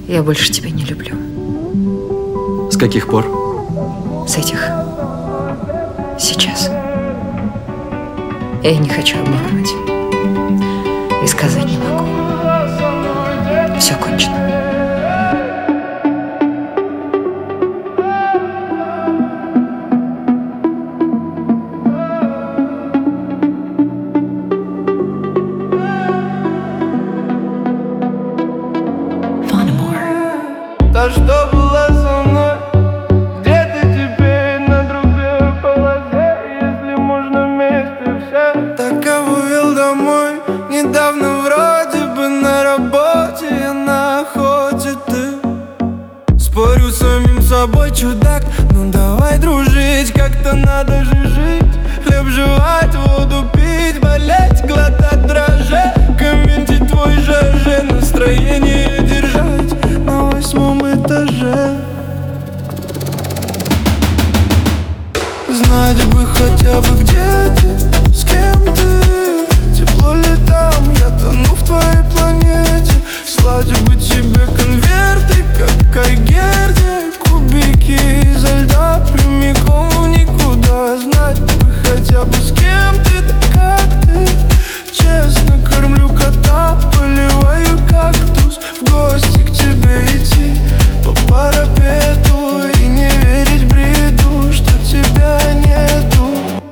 Я больше тебя не люблю. С каких пор? С этих. Сейчас. Я не хочу обманывать. И сказать не могу. Все кончено. Та, что была со мной, где-то теперь на другой полосе. Если можно вместе все. Так кого вел домой, недавно вроде бы на работе, я на охоте, ты. Спорю с самим собой, чудак, ну давай дружить, как-то надо же жить. Хлеб жевать, воду пить, болеть, глотать дрожжи. Комментить твой ЖЖ, настроение держать на 8-м этаже. Знать бы хотя бы, где ты, с кем ты. Тепло ли там, я тону в твоей планете. Слать бы тебе конверты, как Айгерде. Кубики изо льда прямиком в никуда. Знать бы хотя бы, с кем ты, да как ты. Честно кормлю кота, поливаю кактус. В гости к тебе идти по парапету и не верить бреду, что тебя нету.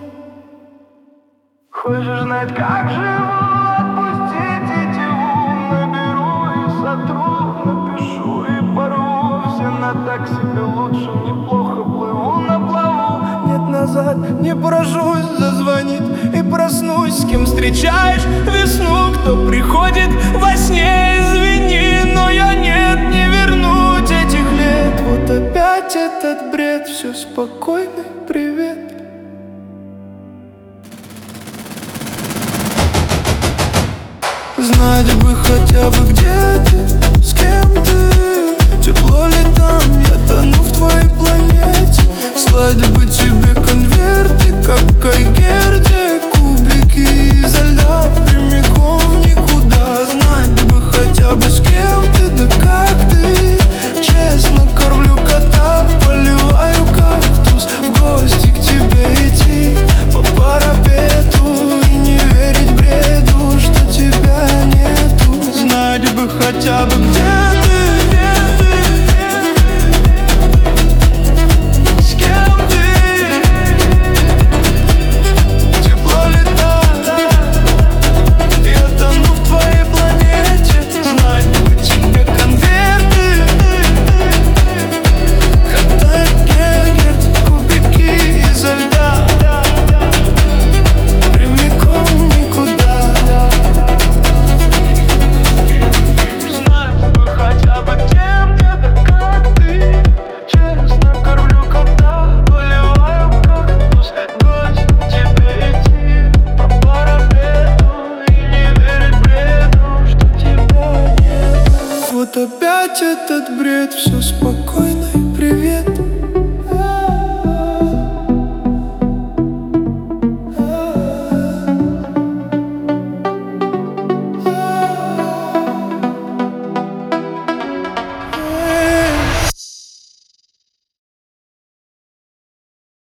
Хочешь знать, как живу? Отпустить идиот. Наберу и сотру, напишу и порву. Все на так себе лучше, неплохо плыву на плаву. Нет, назад не поражусь, зазвонит и проснусь. С кем встречаешь весну, кто приходит во сне. Извини, но я нет, не вернуть этих лет. Вот опять этот бред, все спокойно, привет. Знать бы хотя бы, где ты, с кем ты. Тепло ли там, я тону в твоей планете. Слать бы тебе конверты, как Айгерде. Кубики изо льда прямиком в никуда. Знать бы хотя бы, с кем ты, да как ты. Честно кормлю кота, поливаю кактус. В гости к тебе идти по парапету и не верить бреду, что тебя нету. Знать бы хотя бы, где ты, с кем ты. Тепло ли там, я тону в твоей планете. Знать бы тебе конверты, как Айгерде. Кубики изо льда прямиком в никуда. Знать бы хотя бы, кем ты, да как ты. Честно кормлю кота, поливаю кактус. Гость к тебе идти по парапету и не верить бреду, что тебя нет. Вот опять этот бред, все спокойно и привет.